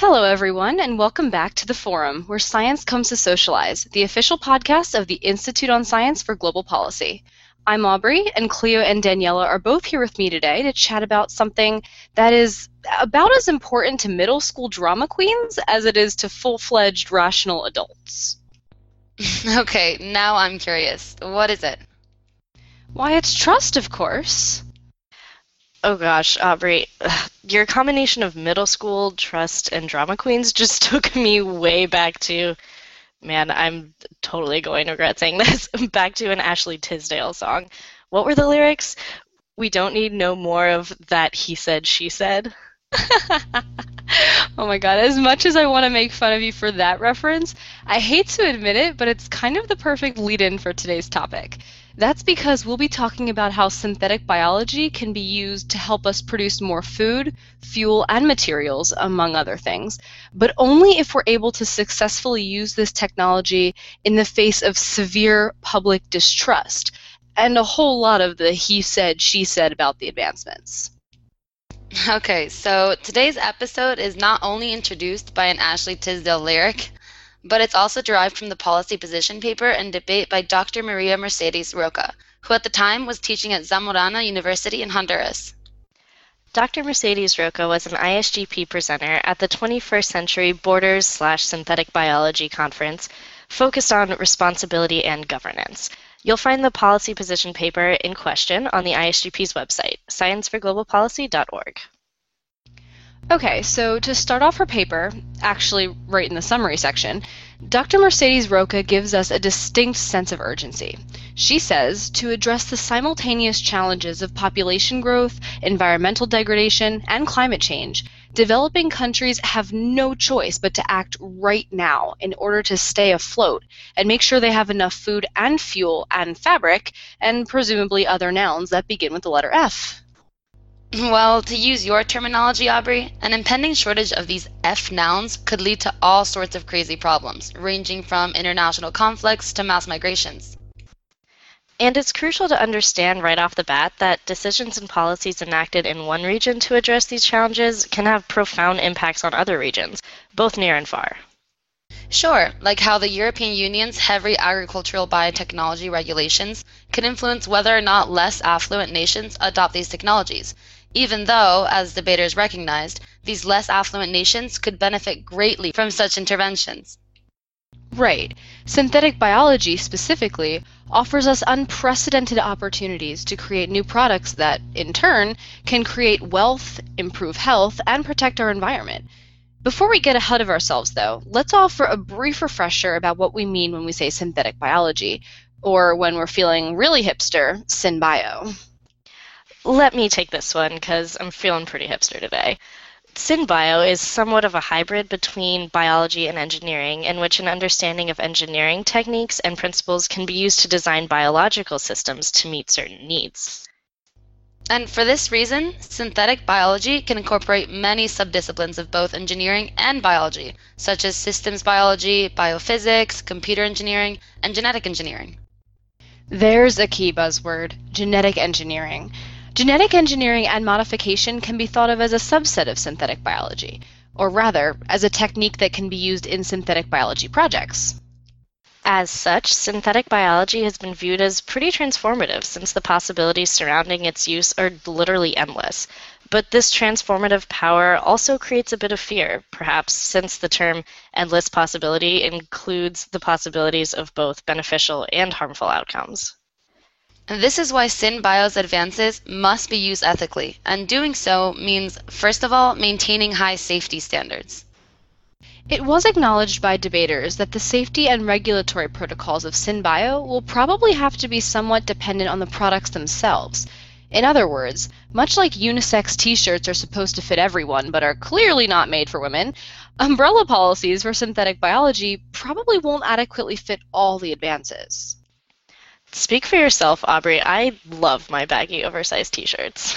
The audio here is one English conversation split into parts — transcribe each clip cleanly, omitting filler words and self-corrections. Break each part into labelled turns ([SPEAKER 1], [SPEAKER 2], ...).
[SPEAKER 1] Hello, everyone, and welcome back to The Forum, where science comes to socialize, the official podcast of the Institute on Science for Global Policy. I'm Aubrey, and Cleo and Daniela are both here with me today to chat about something that is about as important to middle school drama queens as it is to full-fledged rational adults.
[SPEAKER 2] Okay, now I'm curious. What is it?
[SPEAKER 1] Why, it's trust, of course.
[SPEAKER 3] Oh gosh, Aubrey, your combination of middle school, trust, and drama queens just took me way back to, man, I'm totally going to regret saying this, back to an Ashley Tisdale song. What were the lyrics? We don't need no more of that he said, she said.
[SPEAKER 1] Oh my god, as much as I want to make fun of you for that reference, I hate to admit it, but it's kind of the perfect lead-in for today's topic. That's because we'll be talking about how synthetic biology can be used to help us produce more food, fuel, and materials, among other things, but only if we're able to successfully use this technology in the face of severe public distrust, and a whole lot of the he said, she said about the advancements.
[SPEAKER 2] Okay, so today's episode is not only introduced by an Ashley Tisdale lyric, but it's also derived from the policy position paper and debate by Dr. Maria Mercedes Roca, who at the time was teaching at Zamorana University in Honduras.
[SPEAKER 3] Dr. Mercedes Roca was an ISGP presenter at the 21st Century Borders/Synthetic Biology Conference focused on responsibility and governance. You'll find the policy position paper in question on the ISGP's website, scienceforglobalpolicy.org.
[SPEAKER 1] Okay, so to start off her paper, actually right in the summary section, Dr. Mercedes Roca gives us a distinct sense of urgency. She says, to address the simultaneous challenges of population growth, environmental degradation, and climate change, developing countries have no choice but to act right now in order to stay afloat and make sure they have enough food and fuel and fabric, and presumably other nouns that begin with the letter F.
[SPEAKER 2] Well, to use your terminology, Aubrey, an impending shortage of these F nouns could lead to all sorts of crazy problems, ranging from international conflicts to mass migrations.
[SPEAKER 3] And it's crucial to understand right off the bat that decisions and policies enacted in one region to address these challenges can have profound impacts on other regions, both near and far.
[SPEAKER 2] Sure, like how the European Union's heavy agricultural biotechnology regulations could influence whether or not less affluent nations adopt these technologies, even though, as debaters recognized, these less affluent nations could benefit greatly from such interventions.
[SPEAKER 1] Right. Synthetic biology, specifically, offers us unprecedented opportunities to create new products that, in turn, can create wealth, improve health, and protect our environment. Before we get ahead of ourselves, though, let's offer a brief refresher about what we mean when we say synthetic biology, or when we're feeling really hipster, synbio.
[SPEAKER 3] Let me take this one, because I'm feeling pretty hipster today. Synbio is somewhat of a hybrid between biology and engineering, in which an understanding of engineering techniques and principles can be used to design biological systems to meet certain needs.
[SPEAKER 2] And for this reason, synthetic biology can incorporate many subdisciplines of both engineering and biology, such as systems biology, biophysics, computer engineering, and genetic engineering.
[SPEAKER 1] There's a key buzzword, genetic engineering. Genetic engineering and modification can be thought of as a subset of synthetic biology, or rather, as a technique that can be used in synthetic biology projects.
[SPEAKER 3] As such, synthetic biology has been viewed as pretty transformative since the possibilities surrounding its use are literally endless. But this transformative power also creates a bit of fear, perhaps since the term endless possibility includes the possibilities of both beneficial and harmful outcomes.
[SPEAKER 2] And this is why synbio's advances must be used ethically, and doing so means, first of all, maintaining high safety standards.
[SPEAKER 1] It was acknowledged by debaters that the safety and regulatory protocols of synbio will probably have to be somewhat dependent on the products themselves. In other words, much like unisex t-shirts are supposed to fit everyone but are clearly not made for women, umbrella policies for synthetic biology probably won't adequately fit all the advances.
[SPEAKER 3] Speak for yourself, Aubrey. I love my baggy, oversized t-shirts.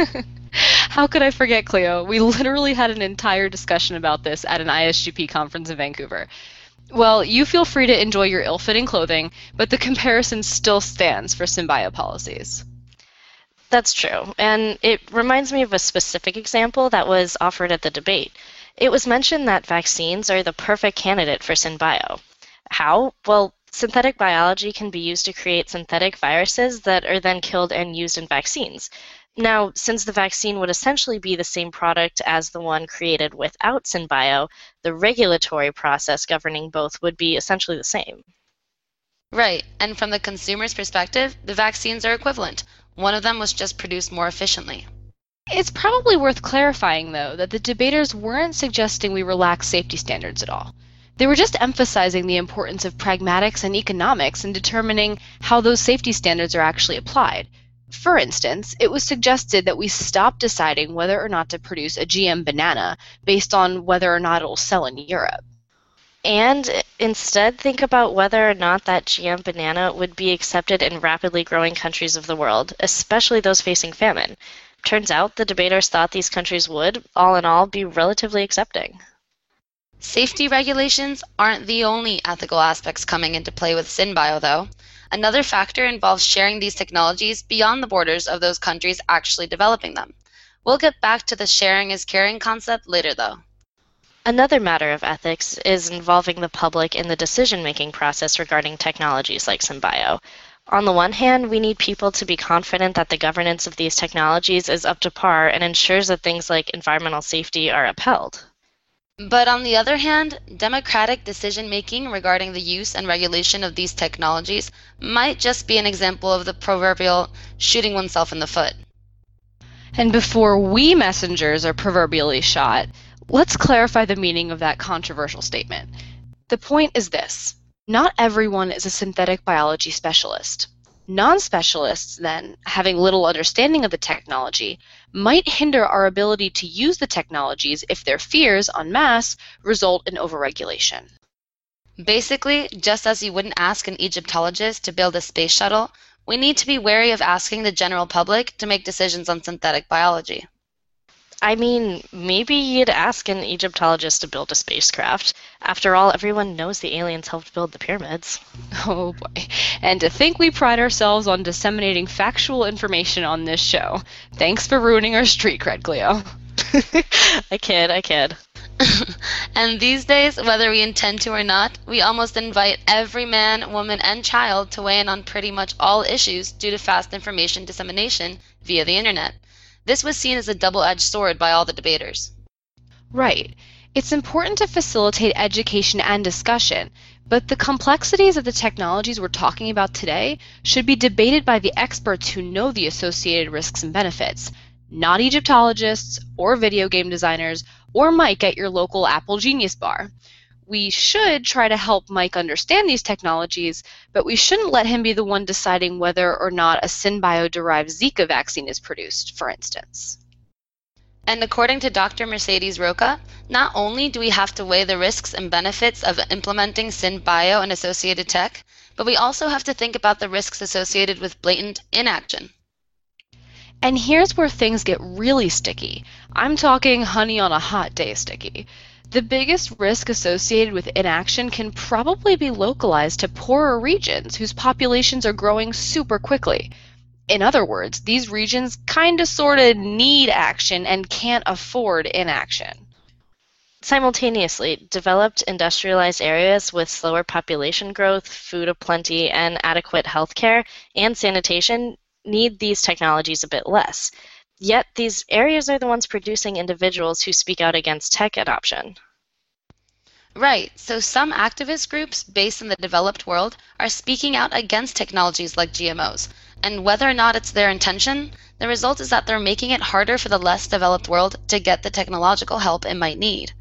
[SPEAKER 1] How could I forget, Cleo? We literally had an entire discussion about this at an ISGP conference in Vancouver. Well, you feel free to enjoy your ill-fitting clothing, but the comparison still stands for synbio policies.
[SPEAKER 3] That's true, and it reminds me of a specific example that was offered at the debate. It was mentioned that vaccines are the perfect candidate for SynBio. How? Well, synthetic biology can be used to create synthetic viruses that are then killed and used in vaccines. Now, since the vaccine would essentially be the same product as the one created without SynBio, the regulatory process governing both would be essentially the same.
[SPEAKER 2] Right, and from the consumer's perspective, the vaccines are equivalent. One of them was just produced more efficiently.
[SPEAKER 1] It's probably worth clarifying, though, that the debaters weren't suggesting we relax safety standards at all. They were just emphasizing the importance of pragmatics and economics in determining how those safety standards are actually applied. For instance, it was suggested that we stop deciding whether or not to produce a GM banana based on whether or not it will sell in Europe.
[SPEAKER 3] And instead think about whether or not that GM banana would be accepted in rapidly growing countries of the world, especially those facing famine. Turns out the debaters thought these countries would, all in all, be relatively accepting.
[SPEAKER 2] Safety regulations aren't the only ethical aspects coming into play with SynBio, though. Another factor involves sharing these technologies beyond the borders of those countries actually developing them. We'll get back to the sharing is caring concept later, though.
[SPEAKER 3] Another matter of ethics is involving the public in the decision-making process regarding technologies like SynBio. On the one hand, we need people to be confident that the governance of these technologies is up to par and ensures that things like environmental safety are upheld.
[SPEAKER 2] But on the other hand, democratic decision-making regarding the use and regulation of these technologies might just be an example of the proverbial shooting oneself in the foot.
[SPEAKER 1] And before we messengers are proverbially shot, let's clarify the meaning of that controversial statement. The point is this. Not everyone is a synthetic biology specialist. Non-specialists, then, having little understanding of the technology, might hinder our ability to use the technologies if their fears, en masse, result in overregulation.
[SPEAKER 2] Basically, just as you wouldn't ask an Egyptologist to build a space shuttle, we need to be wary of asking the general public to make decisions on synthetic biology.
[SPEAKER 3] I mean, maybe you'd ask an Egyptologist to build a spacecraft. After all, everyone knows the aliens helped build the pyramids.
[SPEAKER 1] Oh boy. And to think we pride ourselves on disseminating factual information on this show. Thanks for ruining our street cred, Cleo.
[SPEAKER 3] I kid.
[SPEAKER 2] And these days, whether we intend to or not, we almost invite every man, woman, and child to weigh in on pretty much all issues due to fast information dissemination via the internet. This was seen as a double-edged sword by all the debaters.
[SPEAKER 1] Right. It's important to facilitate education and discussion, but the complexities of the technologies we're talking about today should be debated by the experts who know the associated risks and benefits, not Egyptologists or video game designers or Mike at your local Apple Genius Bar. We should try to help Mike understand these technologies, but we shouldn't let him be the one deciding whether or not a SynBio-derived Zika vaccine is produced, for instance.
[SPEAKER 2] And according to Dr. Mercedes Roca, not only do we have to weigh the risks and benefits of implementing SynBio and associated tech, but we also have to think about the risks associated with blatant inaction.
[SPEAKER 1] And here's where things get really sticky. I'm talking honey on a hot day sticky. The biggest risk associated with inaction can probably be localized to poorer regions whose populations are growing super quickly. In other words, these regions kinda sorta need action and can't afford inaction.
[SPEAKER 3] Simultaneously, developed industrialized areas with slower population growth, food aplenty, and adequate healthcare and sanitation need these technologies a bit less. Yet these areas are the ones producing individuals who speak out against tech adoption.
[SPEAKER 2] Right, so some activist groups based in the developed world are speaking out against technologies like GMOs, and whether or not it's their intention, the result is that they're making it harder for the less developed world to get the technological help it might need.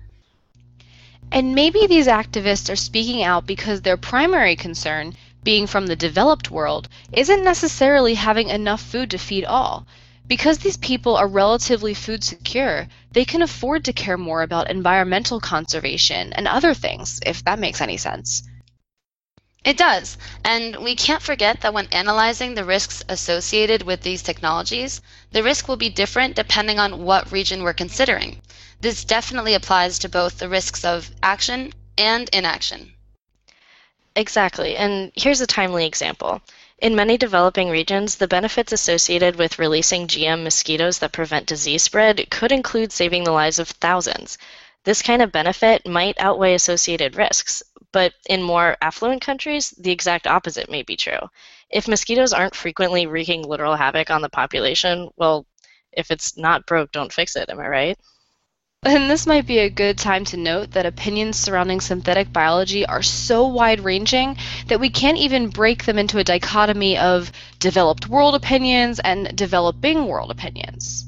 [SPEAKER 1] And maybe these activists are speaking out because their primary concern, being from the developed world, isn't necessarily having enough food to feed all. Because these people are relatively food secure, they can afford to care more about environmental conservation and other things, if that makes any sense.
[SPEAKER 2] It does, and we can't forget that when analyzing the risks associated with these technologies, the risk will be different depending on what region we're considering. This definitely applies to both the risks of action and inaction.
[SPEAKER 3] Exactly, and here's a timely example. In many developing regions, the benefits associated with releasing GM mosquitoes that prevent disease spread could include saving the lives of thousands. This kind of benefit might outweigh associated risks, but in more affluent countries, the exact opposite may be true. If mosquitoes aren't frequently wreaking literal havoc on the population, well, if it's not broke, don't fix it, am I right?
[SPEAKER 1] And this might be a good time to note that opinions surrounding synthetic biology are so wide-ranging that we can't even break them into a dichotomy of developed world opinions and developing world opinions.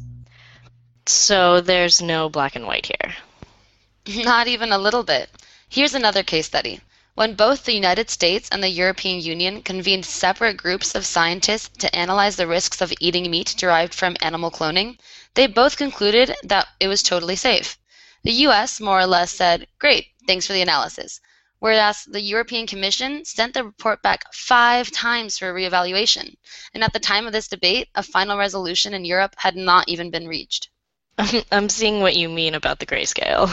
[SPEAKER 3] So there's no black and white here.
[SPEAKER 2] Not even a little bit. Here's another case study. When both the United States and the European Union convened separate groups of scientists to analyze the risks of eating meat derived from animal cloning, they both concluded that it was totally safe. The US more or less said, "Great, thanks for the analysis," whereas the European Commission sent the report back 5 times for reevaluation. And at the time of this debate, a final resolution in Europe had not even been reached.
[SPEAKER 3] I'm seeing what you mean about the grayscale.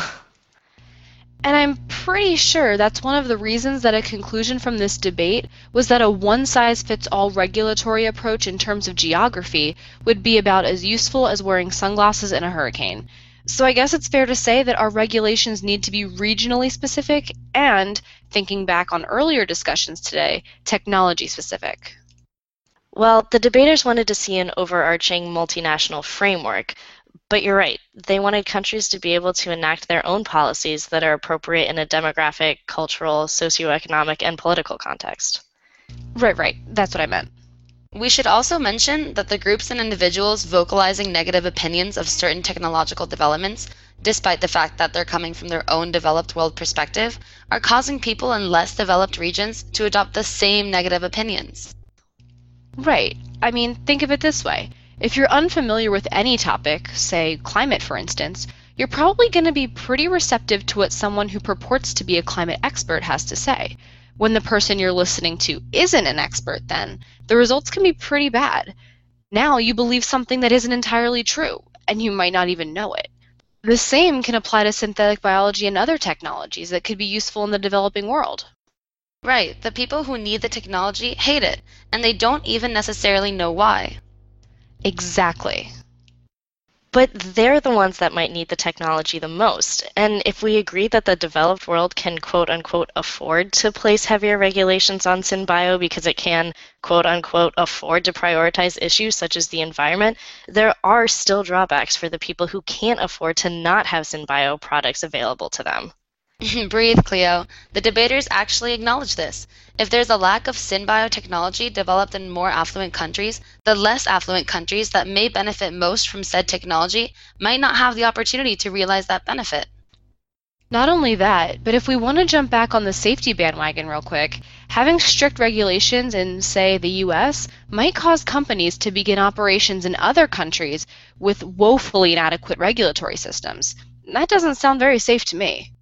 [SPEAKER 1] And I'm pretty sure that's one of the reasons that a conclusion from this debate was that a one-size-fits-all regulatory approach in terms of geography would be about as useful as wearing sunglasses in a hurricane. So I guess it's fair to say that our regulations need to be regionally specific and, thinking back on earlier discussions today, technology specific.
[SPEAKER 3] Well, the debaters wanted to see an overarching multinational framework, but you're right. They wanted countries to be able to enact their own policies that are appropriate in a demographic, cultural, socioeconomic, and political context.
[SPEAKER 1] Right. That's what I meant.
[SPEAKER 2] We should also mention that the groups and individuals vocalizing negative opinions of certain technological developments, despite the fact that they're coming from their own developed world perspective, are causing people in less developed regions to adopt the same negative opinions.
[SPEAKER 1] Right. I mean, think of it this way. If you're unfamiliar with any topic, say climate for instance, you're probably going to be pretty receptive to what someone who purports to be a climate expert has to say. When the person you're listening to isn't an expert, then, the results can be pretty bad. Now you believe something that isn't entirely true, and you might not even know it. The same can apply to synthetic biology and other technologies that could be useful in the developing world.
[SPEAKER 2] Right, the people who need the technology hate it, and they don't even necessarily know why.
[SPEAKER 1] Exactly.
[SPEAKER 3] But they're the ones that might need the technology the most. And if we agree that the developed world can quote-unquote afford to place heavier regulations on SynBio because it can quote-unquote afford to prioritize issues such as the environment, there are still drawbacks for the people who can't afford to not have SynBio products available to them.
[SPEAKER 2] Breathe, Cleo. The debaters actually acknowledge this. If there's a lack of SynBio technology developed in more affluent countries, the less affluent countries that may benefit most from said technology might not have the opportunity to realize that benefit.
[SPEAKER 1] Not only that, but if we want to jump back on the safety bandwagon real quick, having strict regulations in, say, the US might cause companies to begin operations in other countries with woefully inadequate regulatory systems. That doesn't sound very safe to me.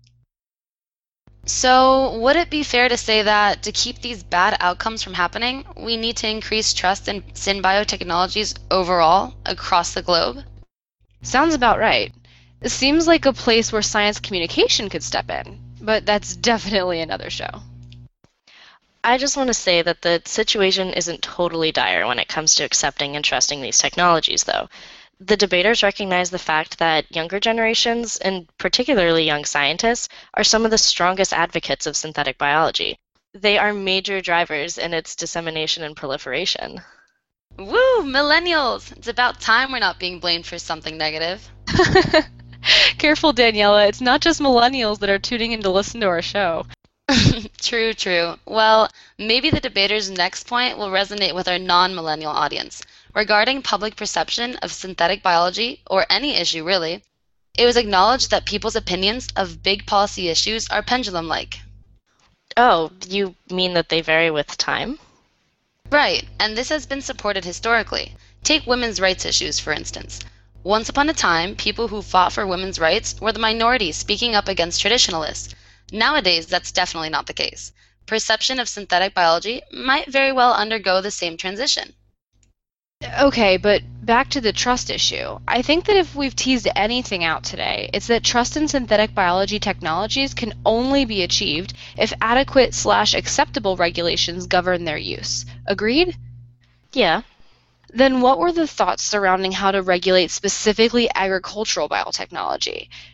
[SPEAKER 2] So, would it be fair to say that to keep these bad outcomes from happening, we need to increase trust in SynBio technologies overall across the globe?
[SPEAKER 1] Sounds about right. It seems like a place where science communication could step in, but that's definitely another show.
[SPEAKER 3] I just want to say that the situation isn't totally dire when it comes to accepting and trusting these technologies, though. The debaters recognize the fact that younger generations, and particularly young scientists, are some of the strongest advocates of synthetic biology. They are major drivers in its dissemination and proliferation.
[SPEAKER 2] Woo, millennials! It's about time we're not being blamed for something negative.
[SPEAKER 1] Careful, Daniela. It's not just millennials that are tuning in to listen to our show.
[SPEAKER 2] True. Well, maybe the debaters' next point will resonate with our non-millennial audience. Regarding public perception of synthetic biology, or any issue really, it was acknowledged that people's opinions of big policy issues are pendulum-like.
[SPEAKER 3] Oh, you mean that they vary with time?
[SPEAKER 2] Right, and this has been supported historically. Take women's rights issues, for instance. Once upon a time, people who fought for women's rights were the minority speaking up against traditionalists. Nowadays, that's definitely not the case. Perception of synthetic biology might very well undergo the same transition.
[SPEAKER 1] Okay, but back to the trust issue. I think that if we've teased anything out today, it's that trust in synthetic biology technologies can only be achieved if adequate/acceptable regulations govern their use. Agreed?
[SPEAKER 3] Yeah.
[SPEAKER 1] Then what were the thoughts surrounding how to regulate specifically agricultural biotechnology?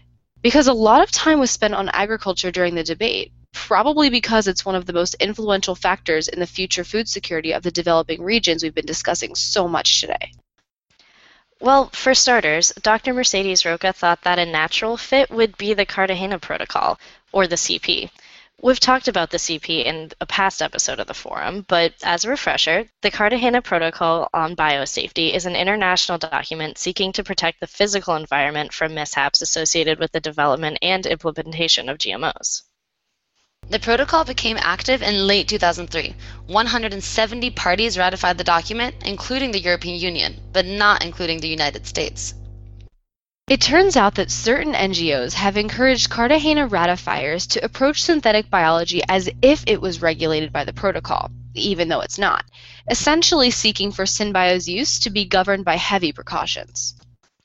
[SPEAKER 1] because a lot of time was spent on agriculture during the debate, probably because it's one of the most influential factors in the future food security of the developing regions we've been discussing so much today.
[SPEAKER 3] Well, for starters, Dr. Mercedes Roca thought that a natural fit would be the Cartagena Protocol, or the CP. We've talked about the CP in a past episode of the forum, but as a refresher, the Cartagena Protocol on Biosafety is an international document seeking to protect the physical environment from mishaps associated with the development and implementation of GMOs.
[SPEAKER 2] The protocol became active in late 2003. 170 parties ratified the document, including the European Union, but not including the United States.
[SPEAKER 1] It turns out that certain NGOs have encouraged Cartagena ratifiers to approach synthetic biology as if it was regulated by the protocol, even though it's not, essentially seeking for SynBio's use to be governed by heavy precautions.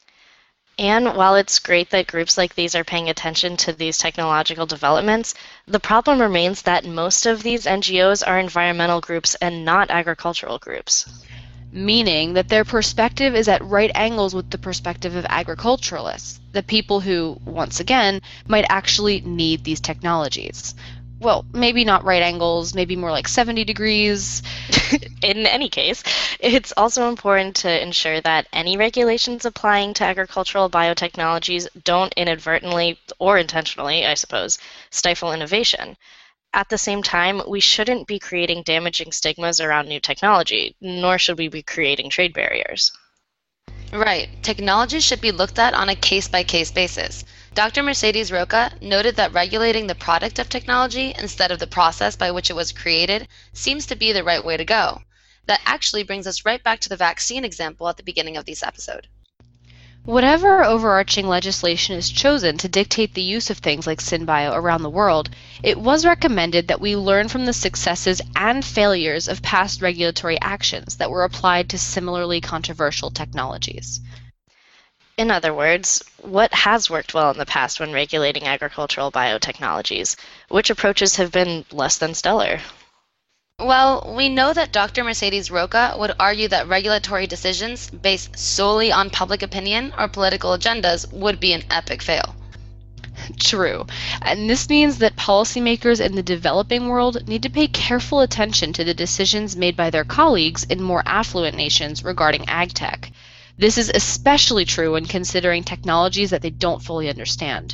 [SPEAKER 3] And while it's great that groups like these are paying attention to these technological developments, the problem remains that most of these NGOs are environmental groups and not agricultural groups.
[SPEAKER 1] Meaning that their perspective is at right angles with the perspective of agriculturalists, the people who, once again, might actually need these technologies. Well, maybe not right angles, maybe more like 70 degrees.
[SPEAKER 3] In any case, it's also important to ensure that any regulations applying to agricultural biotechnologies don't inadvertently, or intentionally, I suppose, stifle innovation. At the same time, we shouldn't be creating damaging stigmas around new technology, nor should we be creating trade barriers.
[SPEAKER 2] Right. Technology should be looked at on a case-by-case basis. Dr. Mercedes Roca noted that regulating the product of technology instead of the process by which it was created seems to be the right way to go. That actually brings us right back to the vaccine example at the beginning of this episode.
[SPEAKER 1] Whatever overarching legislation is chosen to dictate the use of things like SynBio around the world, it was recommended that we learn from the successes and failures of past regulatory actions that were applied to similarly controversial technologies.
[SPEAKER 3] In other words, what has worked well in the past when regulating agricultural biotechnologies? Which approaches have been less than stellar?
[SPEAKER 2] Well, we know that Dr. Mercedes Roca would argue that regulatory decisions based solely on public opinion or political agendas would be an epic fail.
[SPEAKER 1] True. And this means that policymakers in the developing world need to pay careful attention to the decisions made by their colleagues in more affluent nations regarding ag tech. This is especially true when considering technologies that they don't fully understand.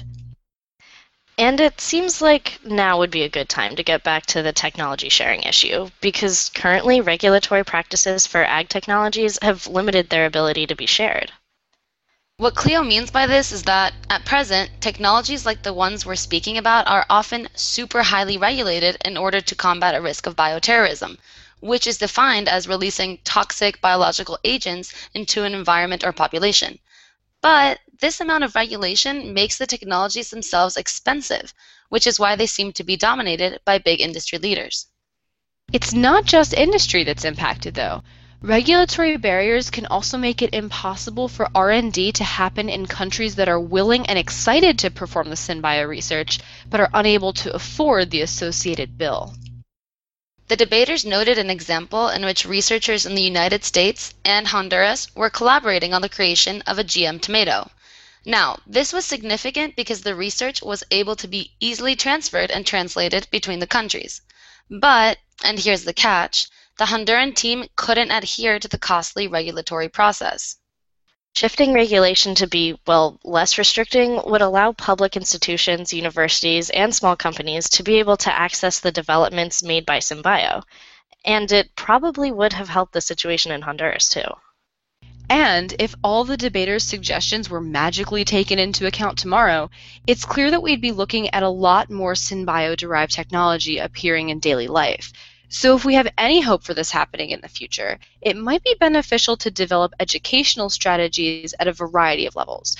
[SPEAKER 3] And it seems like now would be a good time to get back to the technology sharing issue, because currently regulatory practices for ag technologies have limited their ability to be shared.
[SPEAKER 2] What Cleo means by this is that, at present, technologies like the ones we're speaking about are often super highly regulated in order to combat a risk of bioterrorism, which is defined as releasing toxic biological agents into an environment or population. But this amount of regulation makes the technologies themselves expensive, which is why they seem to be dominated by big industry leaders.
[SPEAKER 1] It's not just industry that's impacted, though. Regulatory barriers can also make it impossible for R&D to happen in countries that are willing and excited to perform the SynBio research, but are unable to afford the associated bill.
[SPEAKER 2] The debaters noted an example in which researchers in the United States and Honduras were collaborating on the creation of a GM tomato. Now, this was significant because the research was able to be easily transferred and translated between the countries. But, and here's the catch, the Honduran team couldn't adhere to the costly regulatory process.
[SPEAKER 3] Shifting regulation to be, well, less restricting would allow public institutions, universities, and small companies to be able to access the developments made by SynBio. And it probably would have helped the situation in Honduras, too.
[SPEAKER 1] And if all the debaters' suggestions were magically taken into account tomorrow, it's clear that we'd be looking at a lot more SynBio-derived technology appearing in daily life. So if we have any hope for this happening in the future, it might be beneficial to develop educational strategies at a variety of levels,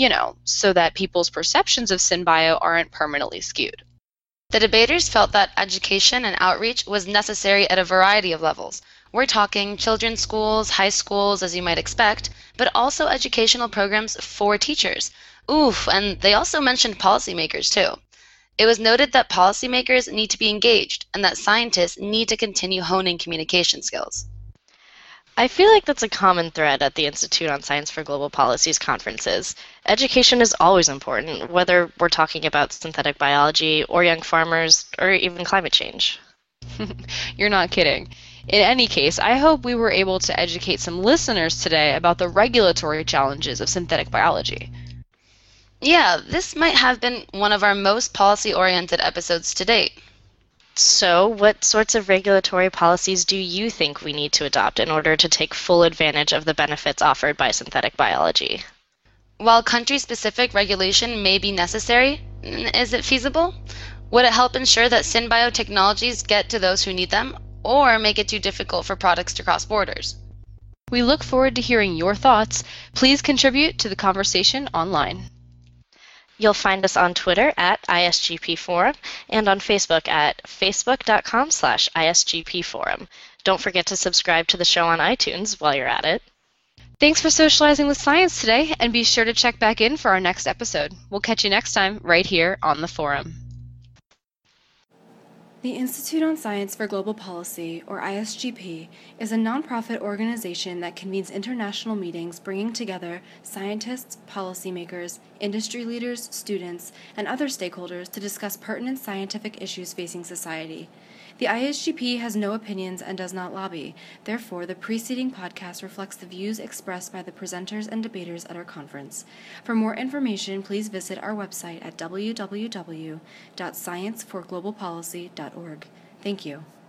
[SPEAKER 1] so that people's perceptions of SynBio aren't permanently skewed.
[SPEAKER 2] The debaters felt that education and outreach was necessary at a variety of levels. We're talking children's schools, high schools, as you might expect, but also educational programs for teachers. And they also mentioned policymakers too. It was noted that policymakers need to be engaged and that scientists need to continue honing communication skills.
[SPEAKER 3] I feel like that's a common thread at the Institute on Science for Global Policy's conferences. Education is always important, whether we're talking about synthetic biology or young farmers or even climate change.
[SPEAKER 1] You're not kidding. In any case, I hope we were able to educate some listeners today about the regulatory challenges of synthetic biology.
[SPEAKER 2] Yeah, this might have been one of our most policy-oriented episodes to date.
[SPEAKER 3] So, what sorts of regulatory policies do you think we need to adopt in order to take full advantage of the benefits offered by synthetic biology?
[SPEAKER 2] While country-specific regulation may be necessary, is it feasible? Would it help ensure that synbiotechnologies get to those who need them, or make it too difficult for products to cross borders?
[SPEAKER 1] We look forward to hearing your thoughts. Please contribute to the conversation online.
[SPEAKER 3] You'll find us on Twitter at ISGP Forum and on Facebook at facebook.com/ISGP Forum. Don't forget to subscribe to the show on iTunes while you're at it.
[SPEAKER 1] Thanks for socializing with science today, and be sure to check back in for our next episode. We'll catch you next time right here on the forum.
[SPEAKER 4] The Institute on Science for Global Policy, or ISGP, is a nonprofit organization that convenes international meetings bringing together scientists, policymakers, industry leaders, students, and other stakeholders to discuss pertinent scientific issues facing society. The ISGP has no opinions and does not lobby. Therefore, the preceding podcast reflects the views expressed by the presenters and debaters at our conference. For more information, please visit our website at www.scienceforglobalpolicy.org. Thank you.